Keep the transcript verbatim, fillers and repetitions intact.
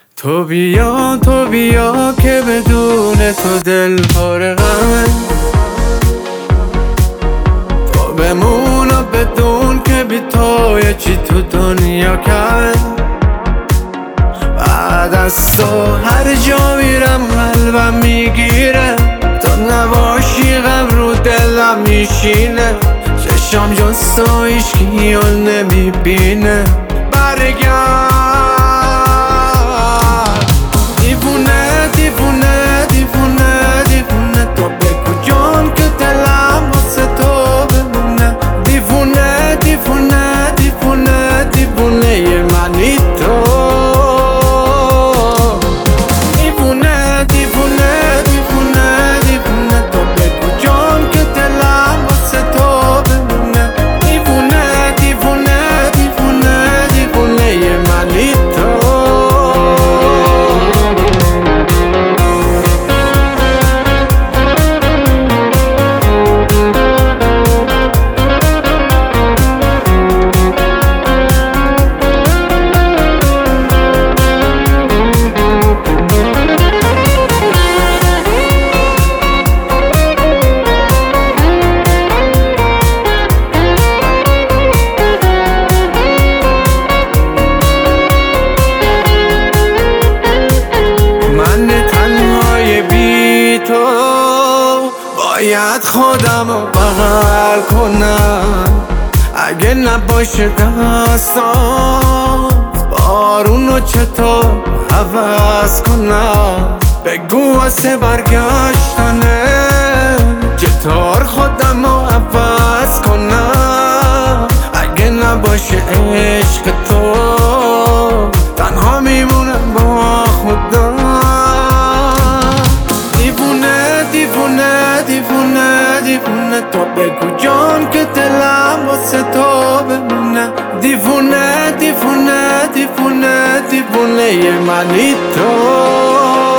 تو بیا تو بیا که بدون تو دل فارغم، تو بمون و بدون که بی تو یه چی تو دنیا کرد. بعد از تو هر جا میرم قلبم میگیره، تو نباشی غم رو دلم میشینه، چشم جز تو هیچکی حال نمیبینه. برگرد دیوونه دیوونه دیوونه دیوونه، تو بگو جان که دلم واسه تو بمونه. دیوونه دیوونه دیوونه دیوونه یه منی تو. دیوونه دیوونه دیوونه دیوونه، تو بگو جان که دلم واسه تو بمونه. دیوونه دیوونه دیوونه دیوونه یه منی تو. باید خودم رو بغل کنم اگه نباشه دستان، بارونو چطور عوض کنم بگو واسه برگشتنه، چطور خودم رو عوض کنم اگه نباشه عشق تو، تنها میمونم با خودم. دیوونه دیوونه دیوونه دیوونه، تو بگو جان که دلم واسه تو بمونه. دیوونه دیوونه دیوونه دیوونه یه منی تو.